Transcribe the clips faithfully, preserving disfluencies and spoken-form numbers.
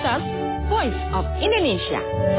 Podcast Voice of Indonesia.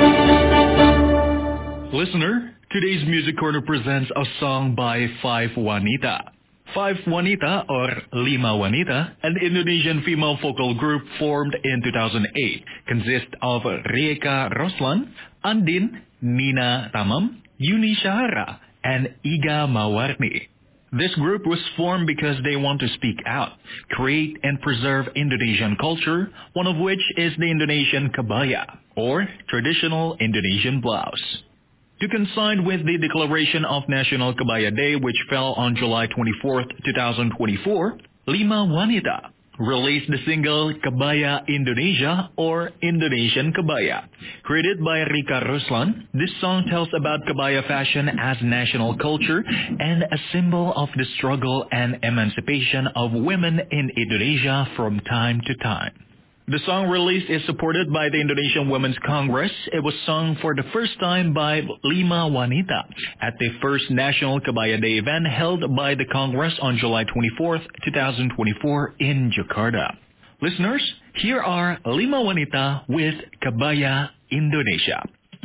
Listener, today's Music Corner presents a song by Five Wanita. Five Wanita, or Lima Wanita, an Indonesian female vocal group formed in two thousand eight, consists of Rieka Roslan, Andin, Nina Tamam, Yuni Shahara, and Iga Mawarni. This group was formed because they want to speak out, create and preserve Indonesian culture, one of which is the Indonesian kebaya, or traditional Indonesian blouse. To coincide with the declaration of National Kebaya Day, which fell on July twenty-fourth, twenty twenty-four, Lima Wanita released the single Kebaya Indonesia, or Indonesian Kebaya. Created by Rieka Roslan, this song tells about kebaya fashion as national culture and a symbol of the struggle and emancipation of women in Indonesia from time to time. The song release is supported by the Indonesian Women's Congress. It was sung for the first time by Lima Wanita at the first National Kebaya Day event held by the Congress on July twenty-fourth, twenty twenty-four in Jakarta. Listeners, here are Lima Wanita with Kebaya Indonesia.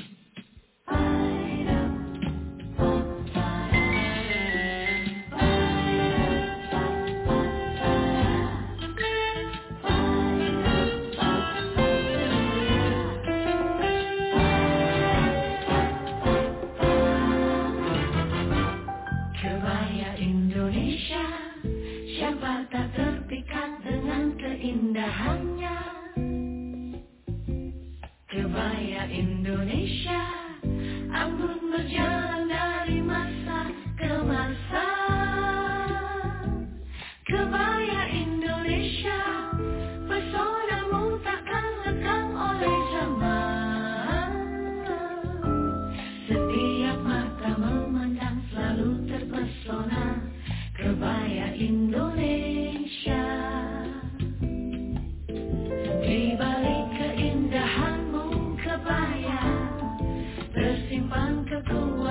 Kebaya Indonesia, anggun berjalan dari masa ke masa. Kebaya Indonesia, pesonamu takkan lekang oleh zaman. Setiap mata memandang selalu terpesona. Kebaya Indonesia, di balik keindahan tersimpan kekuatan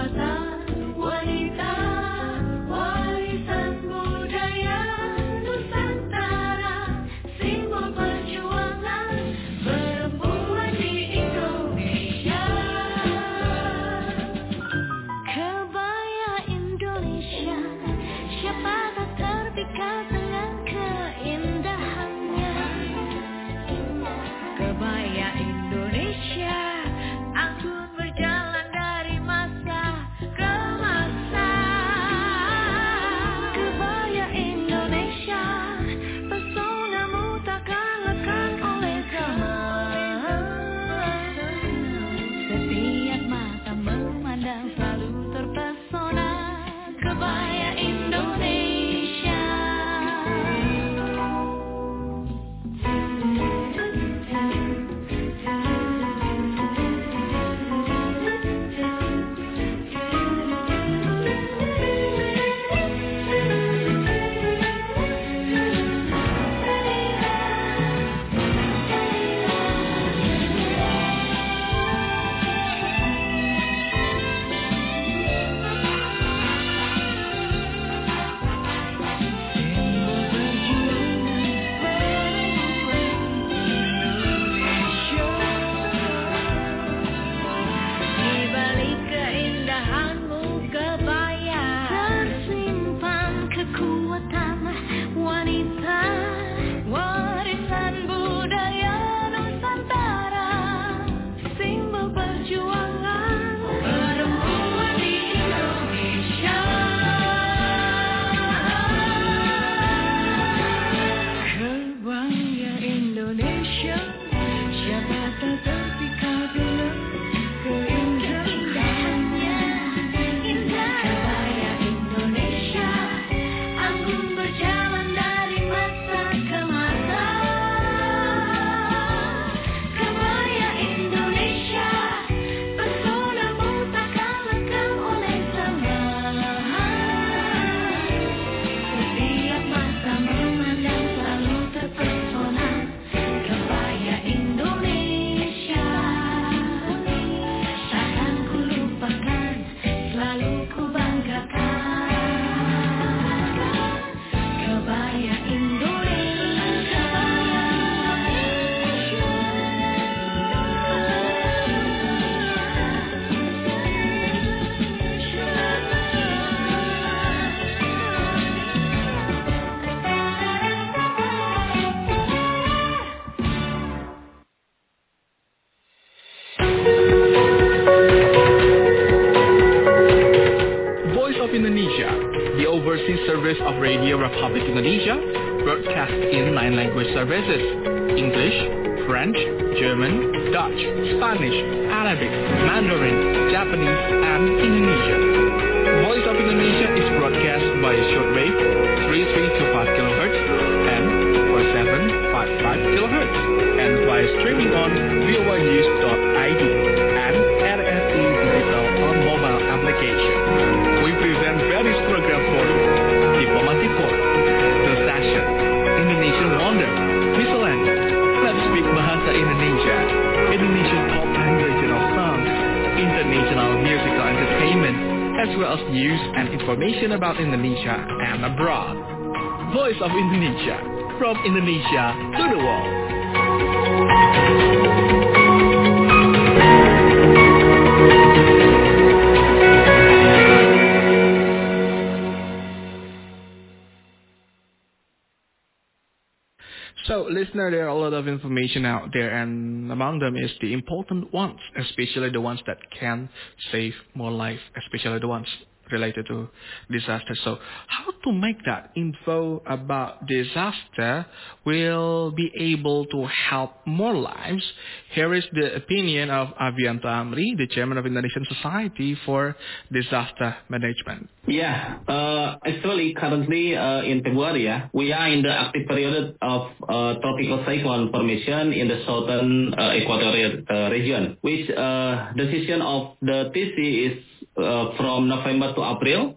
Service of Radio Republic Indonesia, broadcast in nine language services: English, French, German, Dutch, Spanish, Arabic, Mandarin, Japanese, and Indonesian. Voice of Indonesia is broadcast by shortwave three three two five kilohertz and four seven five five kilohertz, and by streaming on v o a news dot i d and R S E Digital on mobile application. We present various programs for you: Diplomatic Court, The Session, Indonesian Wonder, Miscellaneous, Let's Speak Bahasa Indonesia, Indonesian pop and regional songs, international musical entertainment, as well as news and information about Indonesia and abroad. Voice of Indonesia, from Indonesia to the world. So, listener, there are a lot of information out there, and among them is the important ones, especially the ones that can save more life, especially the ones related to disaster. So, how to make that info about disaster will be able to help more lives? Here is the opinion of Avianto Amri, the chairman of Indonesian Society for Disaster Management. Yeah, uh, actually currently uh, in February, yeah, we are in the active period of uh, tropical cyclone formation in the southern uh, equatorial uh, region, which uh, decision of the T C is uh, from November to April.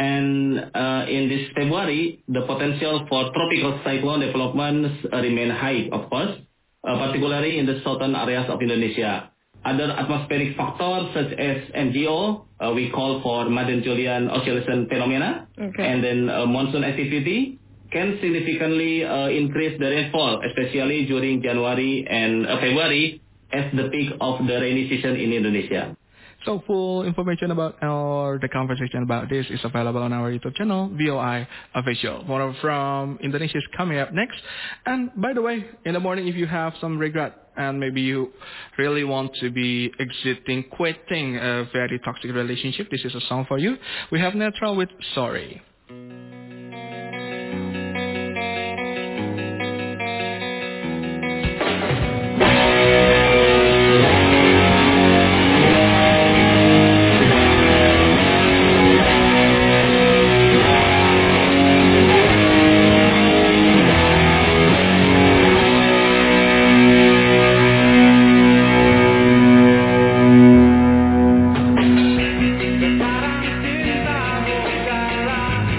And uh, in this February, the potential for tropical cyclone developments uh, remain high, of course, uh, particularly in the southern areas of Indonesia. Other atmospheric factors such as M G O, uh, we call for Madden-Julian oscillation phenomena, Okay. and then uh, monsoon activity can significantly uh, increase the rainfall, especially during January and uh, February as the peak of the rainy season in Indonesia. So full information about or the conversation about this is available on our YouTube channel, V O I Official. More from Indonesia is coming up next. And by the way, in the morning, if you have some regret and maybe you really want to be exiting, quitting a very toxic relationship, this is a song for you. We have Neutral with Sorry. Sekarang cintamu kalah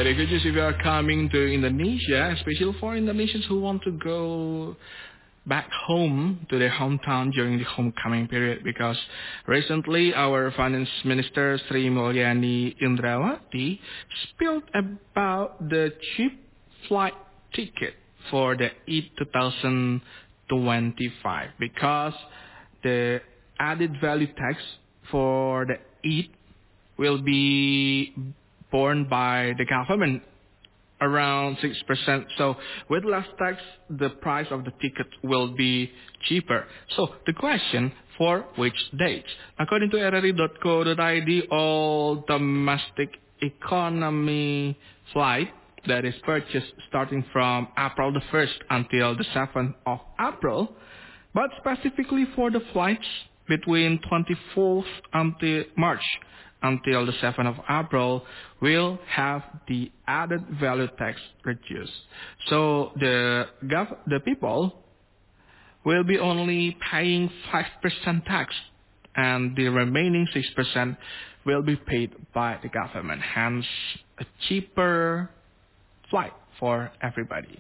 refugees, if you are coming to Indonesia, especially for Indonesians who want to go back home to their hometown during the homecoming period, because recently our finance minister Sri Mulyani Indrawati spilled about the cheap flight ticket for the Eid twenty twenty-five, because the added value tax for the Eid will be borne by the government around six percent. So with less tax, the price of the ticket will be cheaper. So the question, for which dates? According to R R I dot co dot I D, all domestic economy flight that is purchased starting from April the first until the seventh of April, but specifically for the flights between twenty-fourth until March until the seventh of April, will have the added value tax reduced. So the gov- the people will be only paying five percent tax, and the remaining six percent will be paid by the government. Hence, a cheaper flight for everybody.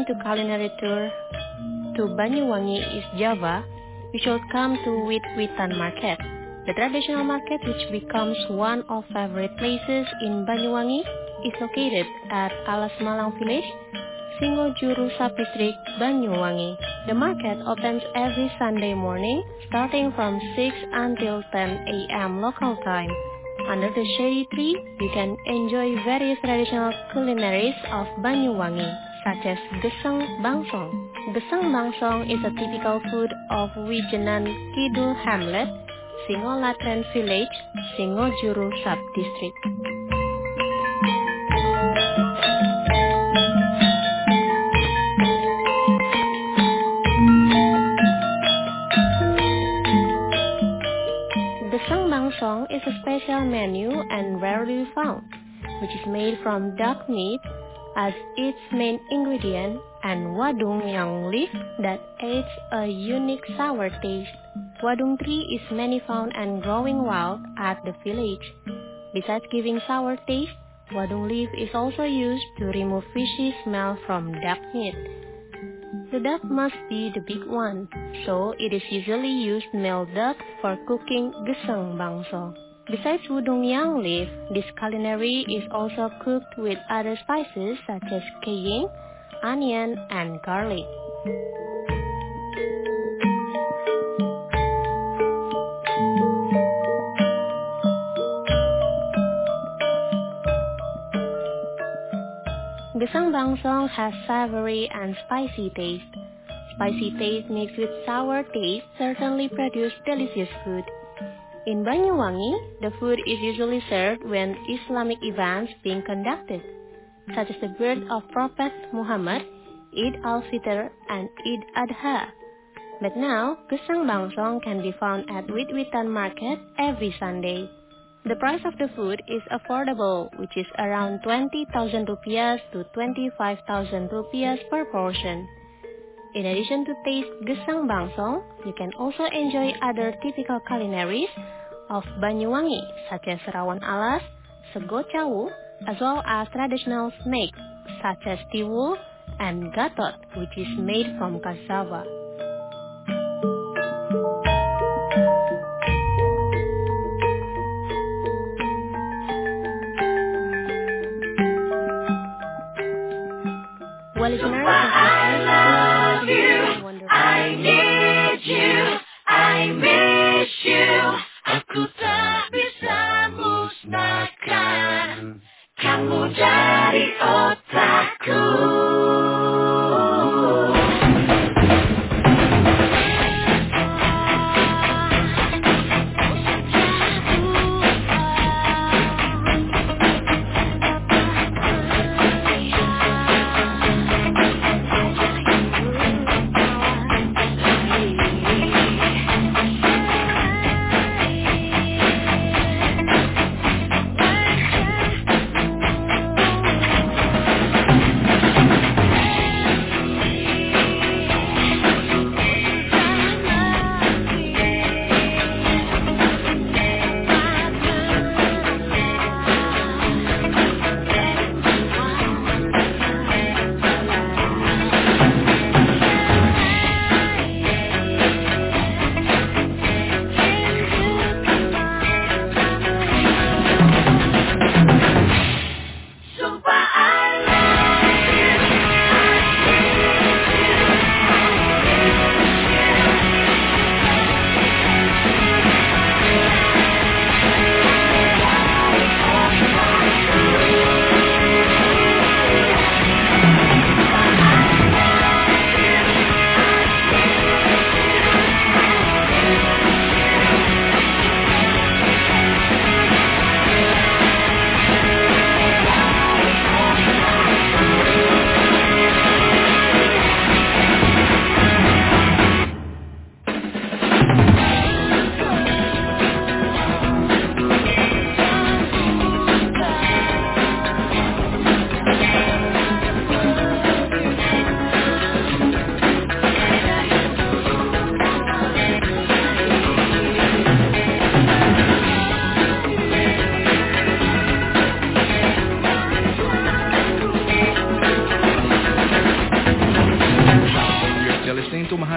to culinary tour to Banyuwangi, East Java, you should come to Wit-Witan Market. The traditional market, which becomes one of favorite places in Banyuwangi, is located at Alas Malang Village, Singojuru Sub-District, Banyuwangi. The market opens every Sunday morning, starting from six until ten a.m. local time. Under the shady tree, you can enjoy various traditional culinaries of Banyuwangi, such as Gesang Bangsong. Gesang Bangsong is a typical food of Wijenan Kidul Hamlet, Singolatren Village, Singojuru Sub-District. Gesang Bangsong is a special menu and rarely found, which is made from duck meat as its main ingredient and wadung yang leaf that adds a unique sour taste. Wadung tree is many found and growing wild at the village. Besides giving sour taste, wadung leaf is also used to remove fishy smell from duck meat. The duck must be the big one, so it is usually used male duck for cooking Gesang Bangsong. Besides wadung yang leaf, this culinary is also cooked with other spices such as cayenne, onion, and garlic. Gesang Bangsong has savory and spicy taste. Spicy taste mixed with sour taste certainly produce delicious food. In Banyuwangi, the food is usually served when Islamic events being conducted, such as the birth of Prophet Muhammad, Eid al-Fitr, and Eid Adha. But now, Gesang Bangsong can be found at Wit-Witan Market every Sunday. The price of the food is affordable, which is around twenty thousand rupiahs to twenty-five thousand rupiahs per portion. In addition to taste Gesang Bangsong, you can also enjoy other typical culinaries of Banyuwangi, such as Rawon Alas, Sego Cawu, as well as traditional snacks such as tiwul and gatot, which is made from cassava. Well, listeners, I love you, I need you, I miss you. Aku tak bisa musnahkan kamu dari otakku.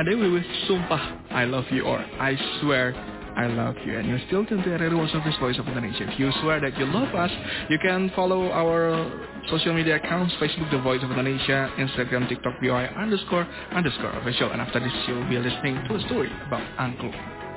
day we with Sumpah I Love You or I Swear I Love You. And you're still tuned to R R One Service Voice of Indonesia. If you swear that you love us, you can follow our social media accounts, Facebook, The Voice of Indonesia, Instagram, TikTok, V O I underscore underscore official. And after this, you'll be listening to a story about Angklung.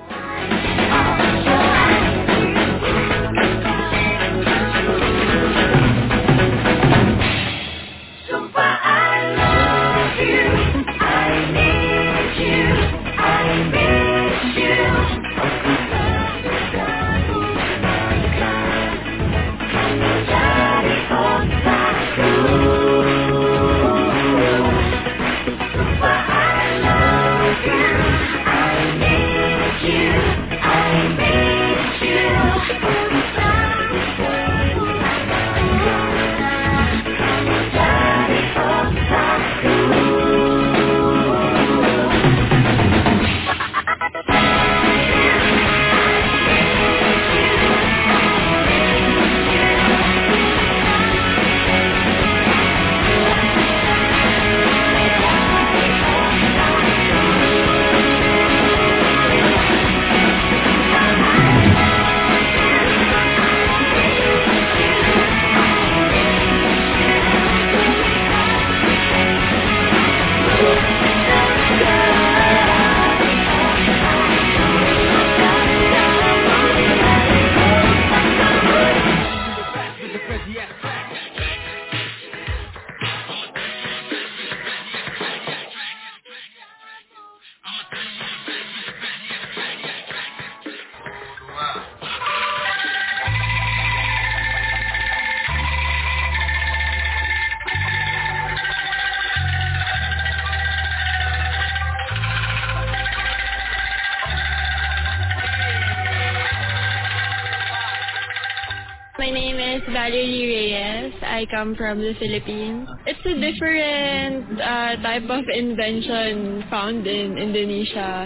My name is Valerie Reyes. I come from the Philippines. It's a different uh, type of invention found in Indonesia.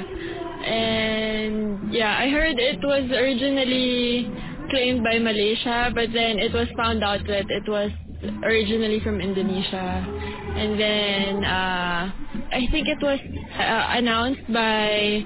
And yeah, I heard it was originally claimed by Malaysia, but then it was found out that it was originally from Indonesia. And then uh, I think it was uh, announced by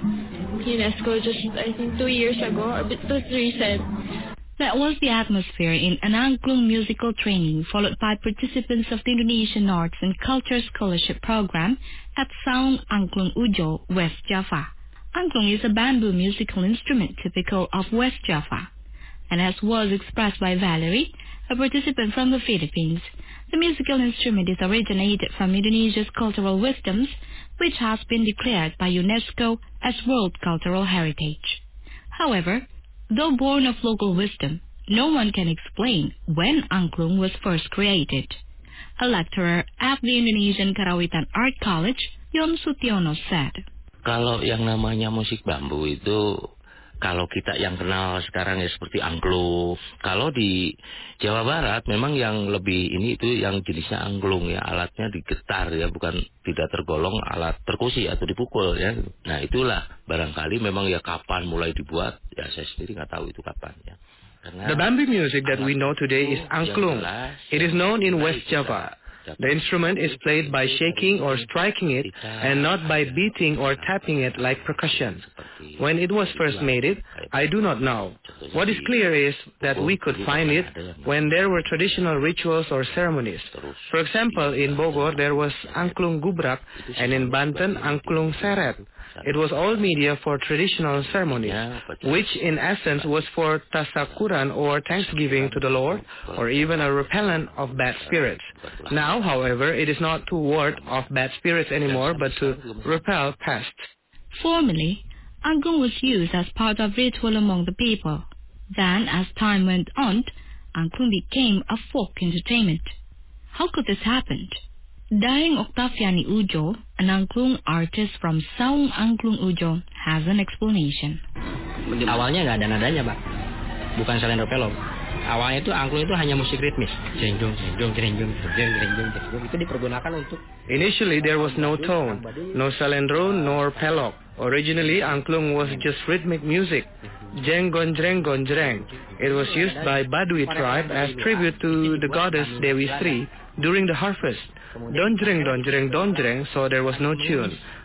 UNESCO just, I think, two years ago. It was recent. That was the atmosphere in an Angklung musical training followed by participants of the Indonesian Arts and Culture Scholarship Program at Saung Angklung Ujo, West Java. Angklung is a bamboo musical instrument typical of West Java. And as was expressed by Valerie, a participant from the Philippines, the musical instrument is originated from Indonesia's cultural wisdoms, which has been declared by UNESCO as World Cultural Heritage. However, though born of local wisdom, no one can explain when angklung was first created. A lecturer at the Indonesian Karawitan Art College, Yon Sutiono, said, Kalau yang namanya musik bambu itu, kalau kita yang kenal sekarang ya seperti angklung. Kalau di Jawa Barat memang yang lebih ini itu yang jenisnya angklung ya, alatnya digetar ya, bukan tidak tergolong alat perkusi atau dipukul ya. Nah itulah barangkali memang ya kapan mulai dibuat, ya saya sendiri nggak tahu itu kapan ya. Karena the bamboo music that we know today is angklung. It is known in West Java. The instrument is played by shaking or striking it and not by beating or tapping it like percussion. When it was first made it, I do not know. What is clear is that we could find it when there were traditional rituals or ceremonies. For example, in Bogor there was angklung gubrak and in Banten angklung seret. It was old media for traditional ceremonies, which in essence was for tasakuran or thanksgiving to the Lord, or even a repellent of bad spirits. Now, however, it is not to ward off bad spirits anymore, but to repel pests. Formerly, angklung was used as part of ritual among the people. Then, as time went on, angklung became a folk entertainment. How could this happen? Daeng Octaviani Ujo, an angklung artist from Saung Angklung Ujo, has an explanation. Awalnya nggak ada nadanya, Pak. Bukan salendro pelok. Awalnya itu angklung itu hanya musik ritmis. Jeng-jeng, jeng-jeng, jeng-jeng, jeng-jeng, jeng-jeng. Itu dipergunakan untuk. Initially there was no tone, no salendro nor pelok. Originally angklung was just rhythmic music. Jeng gonjreng gonjreng. It was used by Badui tribe as tribute to the goddess Dewi Sri during the harvest. Donjreng donjreng donjreng, so there was no tune.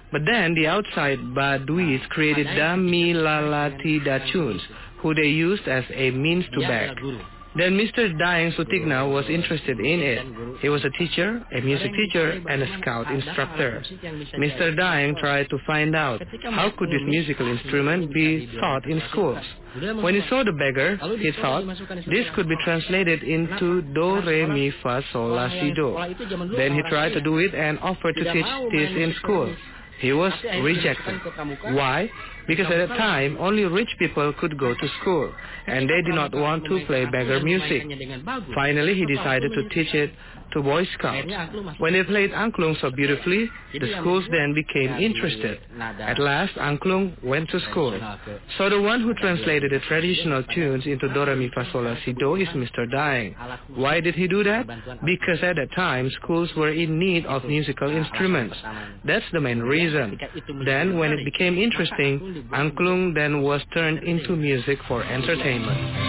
But then the outside Baduis created Damilalati tunes, who they used as a means to beg. Then Mister Daeng Sutigna was interested in it. He was a teacher, a music teacher, and a scout instructor. Mister Daeng tried to find out how could this musical instrument be taught in schools. When he saw the beggar, he thought this could be translated into Do, Re, Mi, Fa, Sol, La, Si, Do. Then he tried to do it and offered to teach this in school. He was rejected. Why? Because at that time, only rich people could go to school, and they did not want to play beggar music. Finally, he decided to teach it to Boy Scouts. When they played angklung so beautifully, the schools then became interested. At last, angklung went to school. So the one who translated the traditional tunes into Do, Re, Mi, Fa, Sol, La, Si, Do is Mister Daeng. Why did he do that? Because at that time, schools were in need of musical instruments. That's the main reason. Then, when it became interesting, angklung then was turned into music for entertainment.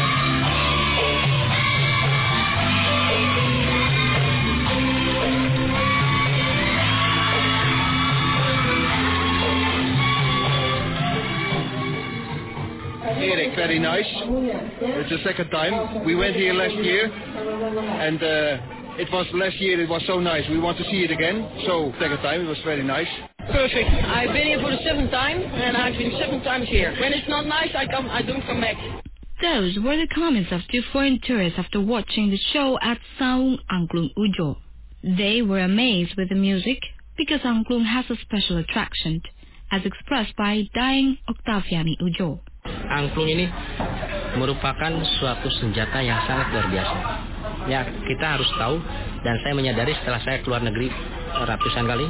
Erik, very nice. It's the second time. We went here last year, and uh, it was last year. It was so nice. We want to see it again. So second time, it was very nice. Perfect. I've been here for the seventh time, and I've been seven times here. When it's not nice, I come. I don't come back. Those were the comments of two foreign tourists after watching the show at Saung Angklung Ujo. They were amazed with the music because angklung has a special attraction, as expressed by Daeng Octaviani Ujo. Angklung ini merupakan suatu senjata yang sangat luar biasa. Ya, kita harus tahu, dan saya menyadari setelah saya keluar negeri ratusan kali,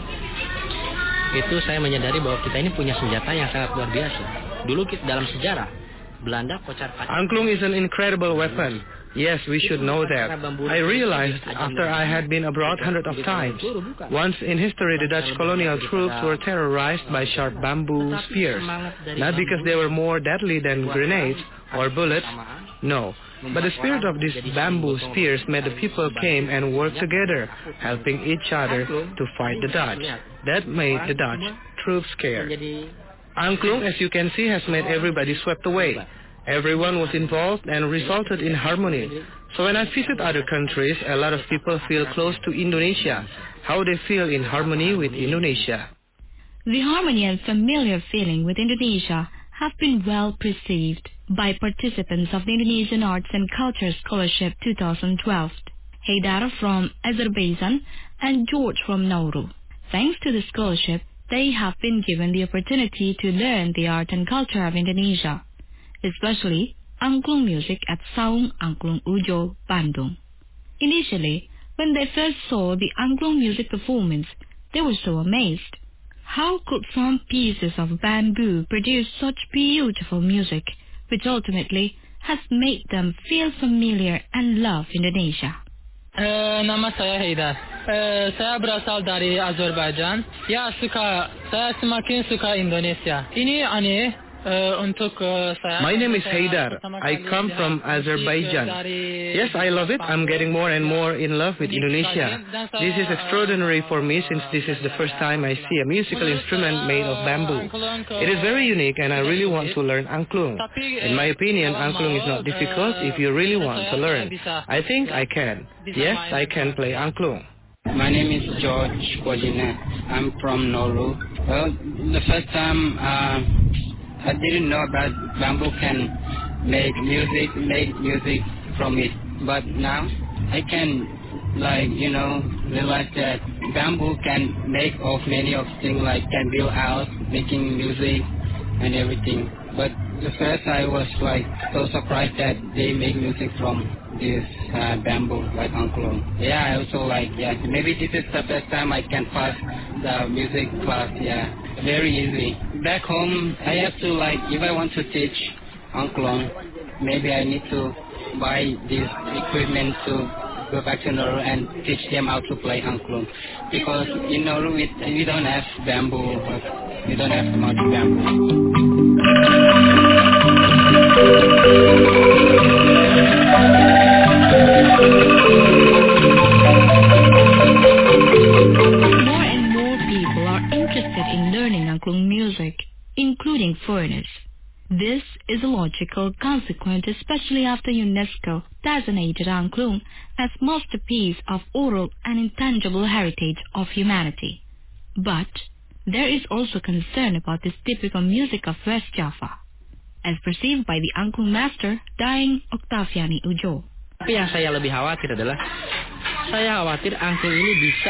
itu saya menyadari bahwa kita ini punya senjata yang sangat luar biasa. Dulu kita, dalam sejarah, Belanda kocar kacir. Angklung is an incredible weapon. Yes, we should know that. I realized after I had been abroad hundreds of times. Once in history, the Dutch colonial troops were terrorized by sharp bamboo spears. Not because they were more deadly than grenades or bullets, no. But the spirit of these bamboo spears made the people came and worked together, helping each other to fight the Dutch. That made the Dutch troops scared. Angklung, as you can see, has made everybody swept away. Everyone was involved and resulted in harmony. So when I visit other countries, a lot of people feel close to Indonesia, how they feel in harmony with Indonesia. The harmony and familiar feeling with Indonesia have been well perceived by participants of the Indonesian Arts and Culture Scholarship twenty twelve, Haidar from Azerbaijan and George from Nauru. Thanks to the scholarship, they have been given the opportunity to learn the art and culture of Indonesia, especially angklung music at Saung Angklung Ujo, Bandung. Initially, when they first saw the angklung music performance, they were so amazed. How could some pieces of bamboo produce such beautiful music, which ultimately has made them feel familiar and love Indonesia? Uh, nama saya Haidar. Uh, saya berasal dari Azerbaijan. Ya, suka. Saya semakin suka Indonesia. Ini aneh. Uh, untuk, uh, saya, My name is Haidar. I come from Azerbaijan. Yes, I love it. I'm getting more and more in love with Indonesia. This is extraordinary for me since this is the first time I see a musical instrument made of bamboo. It is very unique and I really want to learn angklung. In my opinion, angklung is not difficult if you really want to learn. I think I can. Yes, I can play angklung. My name is George Kojina. I'm from Nauru. Well, the first time uh, I didn't know that bamboo can make music, make music from it. But now I can, like, you know, realize that bamboo can make of many of things, like can build house, making music and everything. But the first I was like so surprised that they make music from this uh, bamboo, like angklung. Yeah, I also like, yeah, maybe this is the first time I can pass the music class, yeah. Very easy. Back home, I have to, like, if I want to teach angklung, maybe I need to buy this equipment to go back to Nauru and teach them how to play angklung. Because in Nauru, we, we don't have bamboo. We don't have much bamboo. More and more people are interested is a logical consequence, especially after UNESCO designated Angklung as masterpiece of oral and intangible heritage of humanity. But there is also concern about this typical music of West Java, as perceived by the Angklung master, Daeng Octaviani Ujo. Tapi yang saya lebih khawatir adalah, saya khawatir angklung ini bisa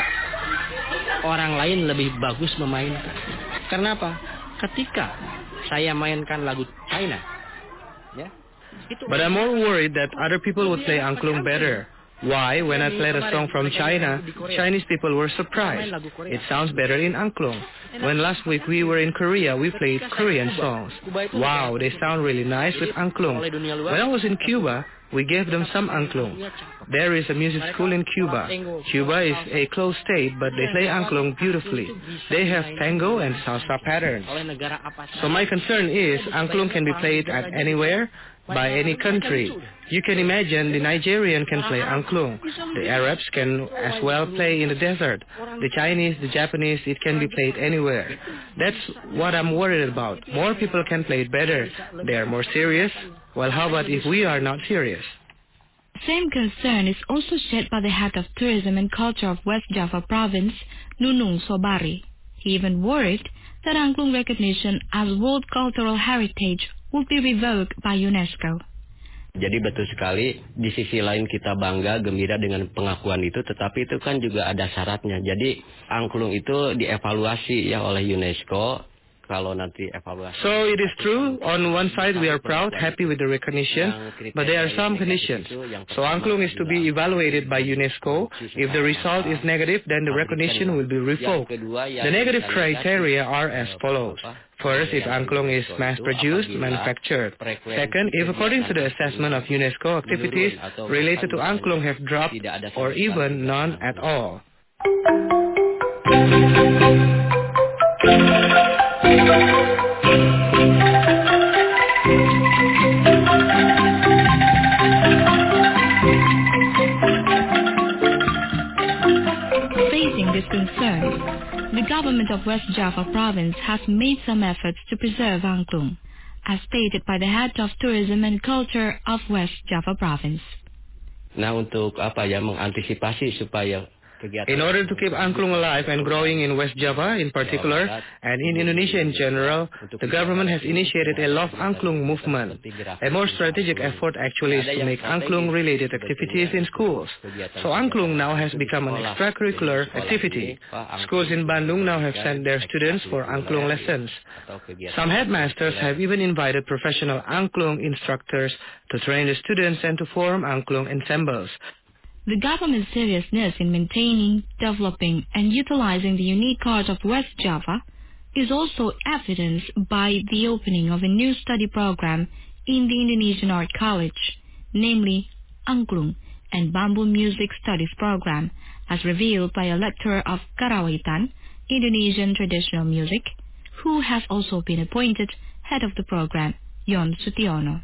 orang lain lebih bagus memainkan. Karena apa? Ketika saya mainkan lagu China, ya. But I'm more worried that other people would play angklung better. Why? When I played a song from China, Chinese people were surprised. It sounds better in angklung. When last week we were in Korea, we played Korean songs. Wow, they sound really nice with angklung. When I was in Cuba, we gave them some angklung. There is a music school in Cuba. Cuba is a closed state, but they play angklung beautifully. They have tango and salsa patterns. So my concern is angklung can be played at anywhere, by any country. You can imagine the Nigerian can play angklung. The Arabs can as well play in the desert. The Chinese, the Japanese, it can be played anywhere. That's what I'm worried about. More people can play it better. They are more serious. Well, how about if we are not serious? Same concern is also shared by the head of tourism and culture of West Java province, Nunung Sobari. He even worried that angklung recognition as World Cultural Heritage would be revoked by UNESCO. Jadi betul sekali, di sisi lain kita bangga, gembira dengan pengakuan itu, tetapi itu kan juga ada syaratnya. Jadi angklung itu dievaluasi ya oleh UNESCO. Kalau nanti evaluasi. So it is true, on one side we are proud, happy with the recognition, but there are some conditions. So angklung is to be evaluated by UNESCO. If the result is negative, then the recognition will be revoked. The negative criteria are as follows. First, if angklung is mass-produced, manufactured. Second, if according to the assessment of UNESCO, activities related to angklung have dropped or even none at all. Facing this concern, the government of West Java province has made some efforts to preserve angklung, as stated by the head of tourism and culture of West Java province. Nah, untuk apa ya, mengantisipasi supaya in order to keep angklung alive and growing in West Java in particular, and in Indonesia in general, the government has initiated a Love Angklung movement. A more strategic effort actually is to make angklung-related activities in schools. So angklung now has become an extracurricular activity. Schools in Bandung now have sent their students for angklung lessons. Some headmasters have even invited professional angklung instructors to train the students and to form angklung ensembles. The government's seriousness in maintaining, developing, and utilizing the unique art of West Java is also evidenced by the opening of a new study program in the Indonesian Art College, namely Angklung and Bamboo Music Studies Program, as revealed by a lecturer of Karawitan, Indonesian traditional music, who has also been appointed head of the program, Yon Sutiono.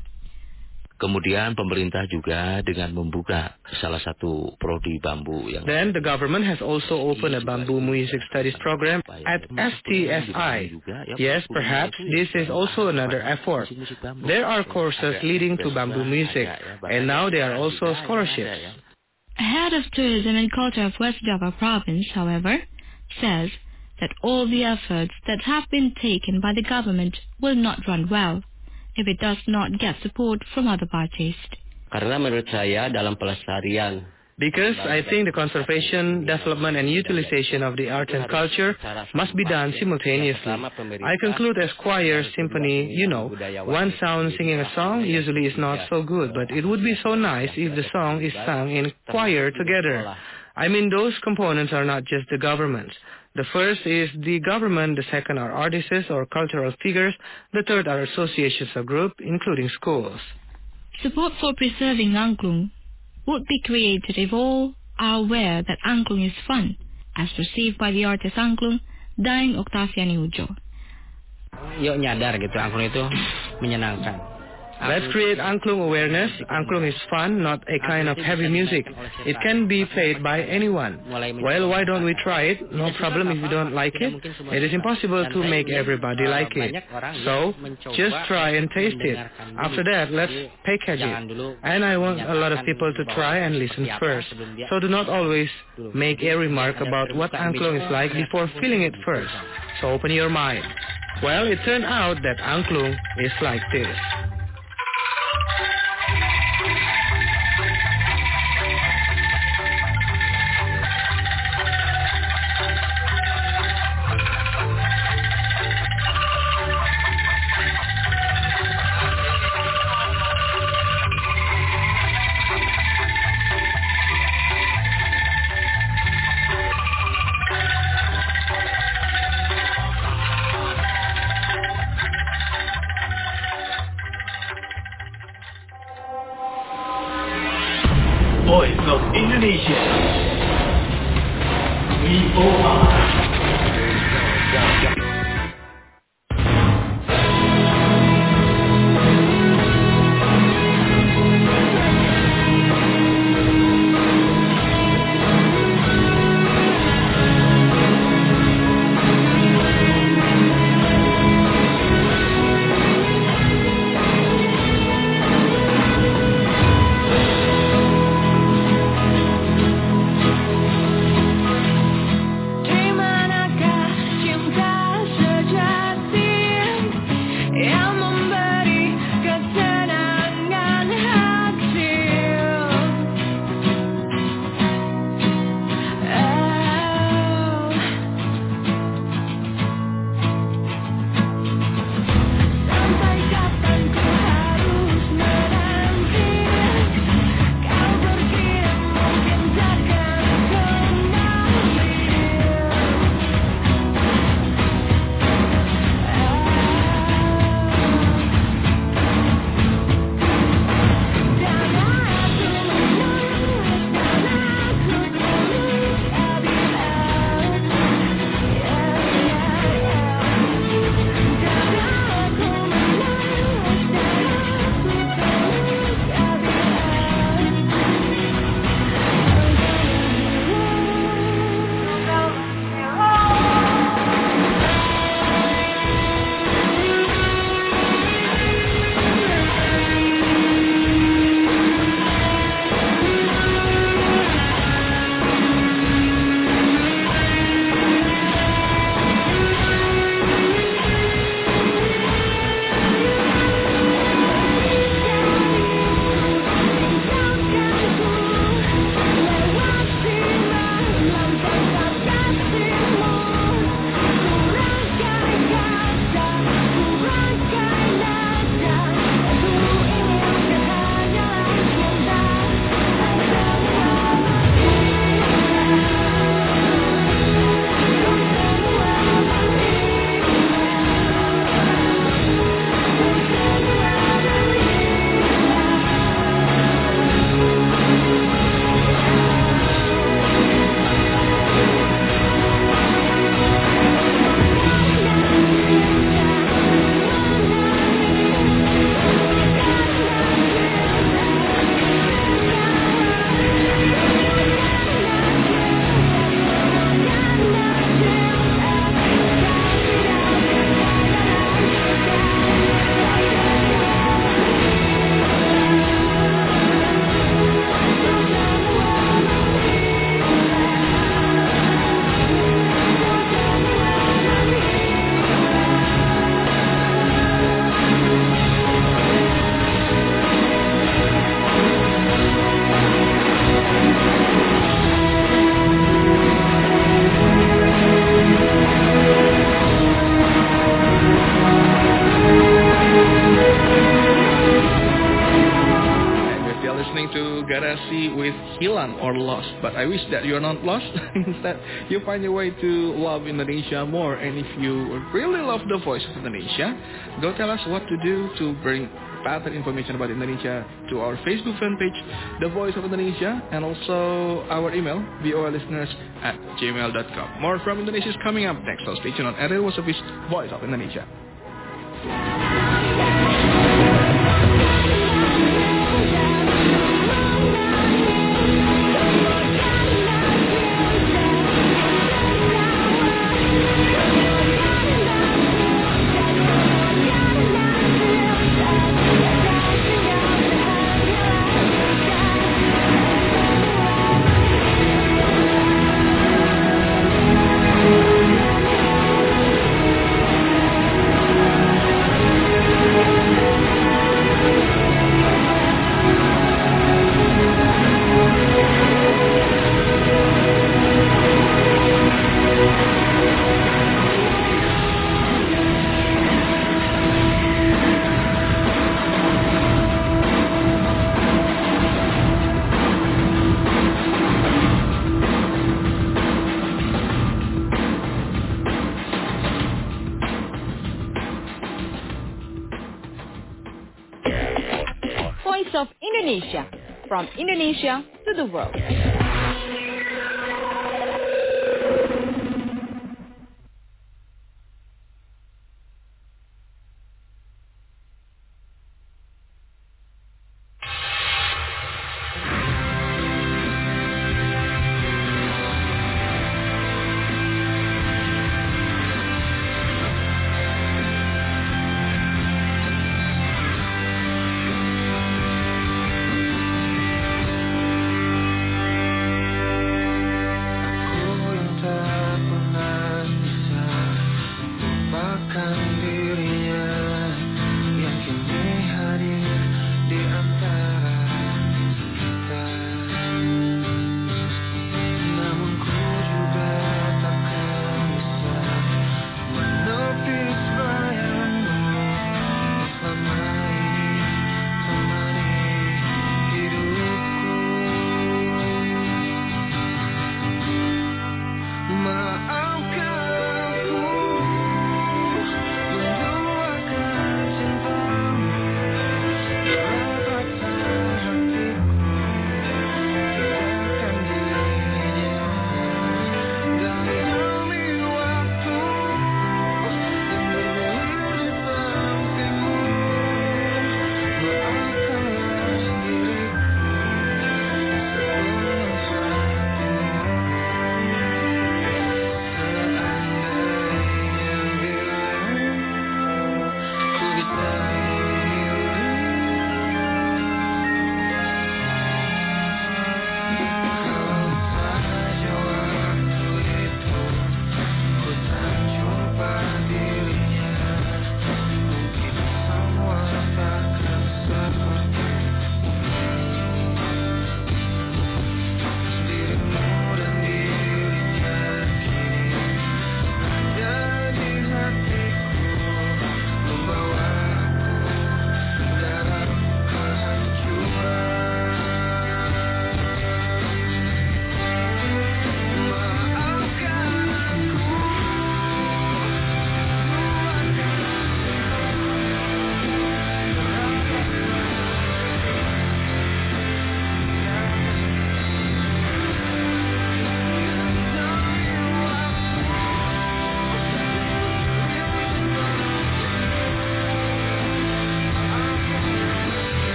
Kemudian pemerintah juga dengan membuka salah satu prodi bambu yang. Then the government has also opened a bamboo music studies program at S T S I. Yes, perhaps this is also another effort. There are courses leading to bamboo music, and now there are also scholarships. Head of Tourism and Culture of West Java Province, however, says that all the efforts that have been taken by the government will not run well if it does not get support from other parties. Karena menurut saya dalam pelestarian. Because I think the conservation, development and utilization of the art and culture must be done simultaneously. I conclude as choir, symphony, you know, one sound singing a song usually is not so good, but it would be so nice if the song is sung in choir together. I mean, those components are not just the government. The first is the government, the second are artists or cultural figures, the third are associations or groups, including schools. Support for preserving angklung would be created if all are aware that angklung is fun, as perceived by the artist angklung, Daeng Octaviani Ujo. Yuk nyadar gitu, angklung itu menyenangkan. Let's create angklung awareness. Angklung is fun, not a kind of heavy music. It can be played by anyone. Well, why don't we try it? No problem if you don't like it. It is impossible to make everybody like it. So, just try and taste it. After that, let's package it. And I want a lot of people to try and listen first. So do not always make a remark about what angklung is like before feeling it first. So open your mind. Well, it turned out that angklung is like this. Voice of Indonesia. V O R. With Hilang or Lost, but I wish that you're not lost. Instead, you find your way to love Indonesia more. And if you really love the Voice of Indonesia, go tell us what to do to bring further information about Indonesia to our Facebook fan page, The Voice of Indonesia, and also our email, voalisteners at gmail dot com. More from Indonesia is coming up next, so stay tuned on R L Wasopis Voice of Indonesia. Voice of Indonesia, from Indonesia to the world.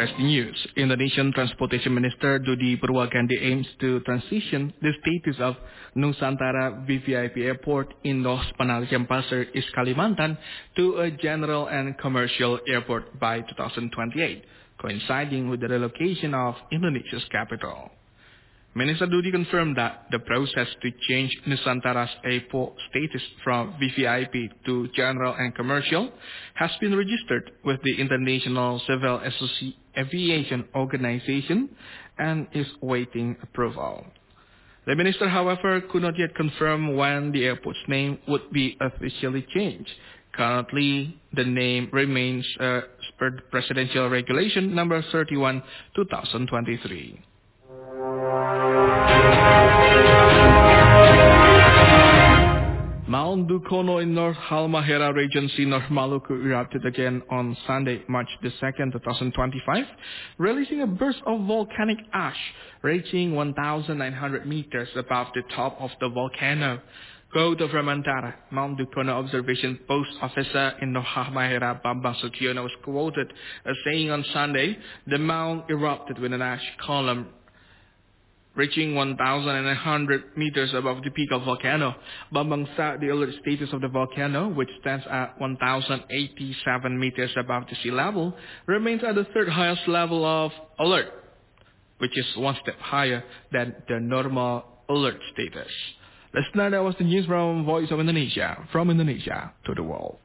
S D News. Indonesian Transportation Minister Dudi Purwakandi aims to transition the status of Nusantara V V I P Airport in Los Penajam Pasir, East Kalimantan to a general and commercial airport by two thousand twenty-eight, coinciding with the relocation of Indonesia's capital. Minister Dudi confirmed that the process to change Nusantara's airport status from V V I P to general and commercial has been registered with the International Civil Aviation Organization and is awaiting approval. The minister, however, could not yet confirm when the airport's name would be officially changed. Currently, the name remains uh, per Presidential Regulation number thirty-one, two thousand twenty-three. Mount Dukono in North Halmahera Regency, North Maluku erupted again on Sunday, March the second, two thousand twenty-five, releasing a burst of volcanic ash reaching one thousand nine hundred meters above the top of the volcano. Kota Ramantara, Mount Dukono Observation Post Officer in North Halmahera, Bambang Sukiono, was quoted as saying on Sunday, the mount erupted with an ash column reaching one thousand nine hundred meters above the peak of volcano. Bambang said the alert status of the volcano, which stands at one thousand eighty-seven meters above the sea level, remains at the third highest level of alert, which is one step higher than the normal alert status. Listener, that was the news from Voice of Indonesia, from Indonesia to the world.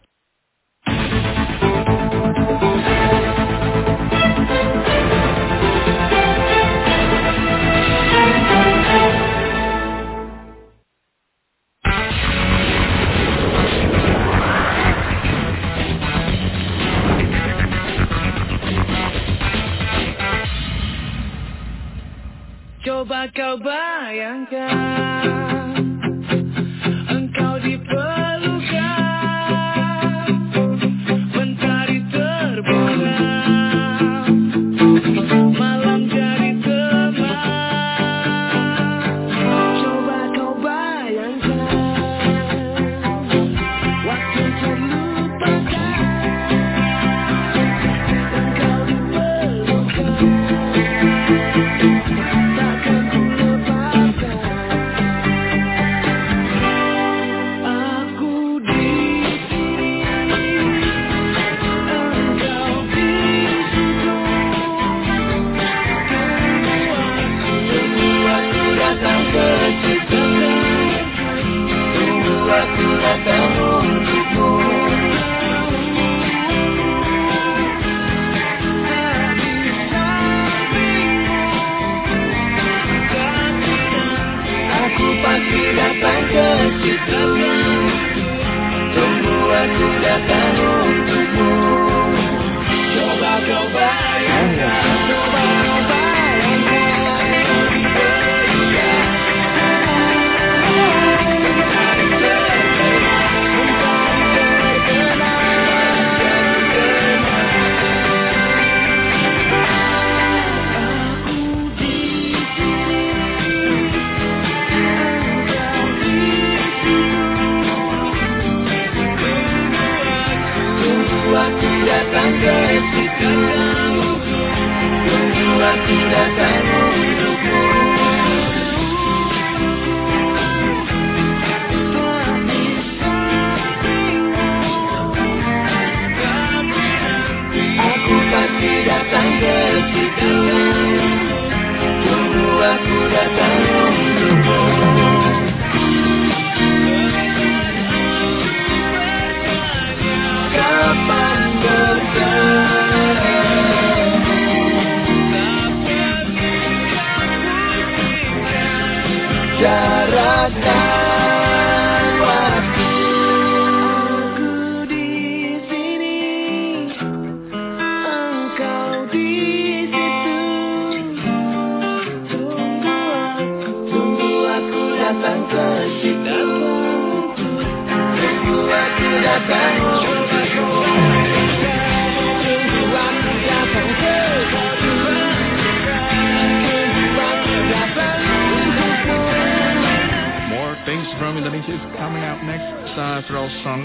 Coba kau bayangkan, engkau diperlukan, mentari terbenam, malam jadi teman. Coba kau bayangkan, waktu terlupakan, engkau diperlukan. Engkau di situ.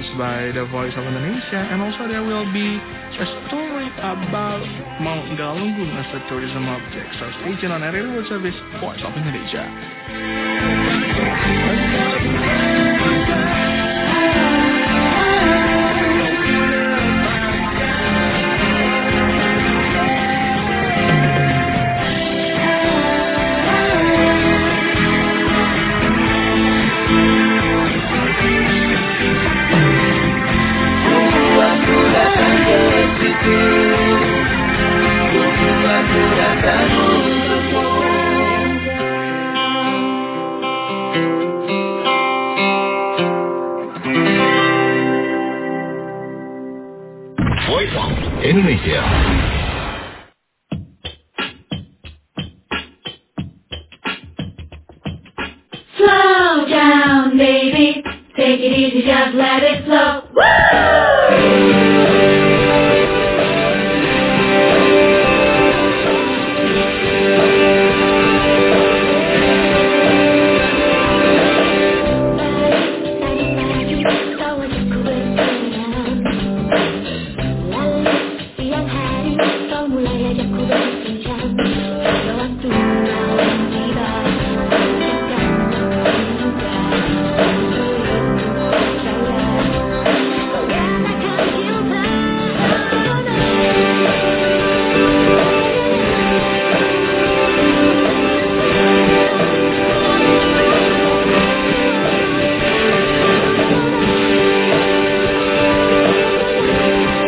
announced by the Voice of Indonesia, and also there will be a story about Mount Galunggung as a tourism object. So stay tuned on Radio World Service, Voice of Indonesia. Voice of Indonesia. Slow down, baby. Take it easy, just let it flow. Woo!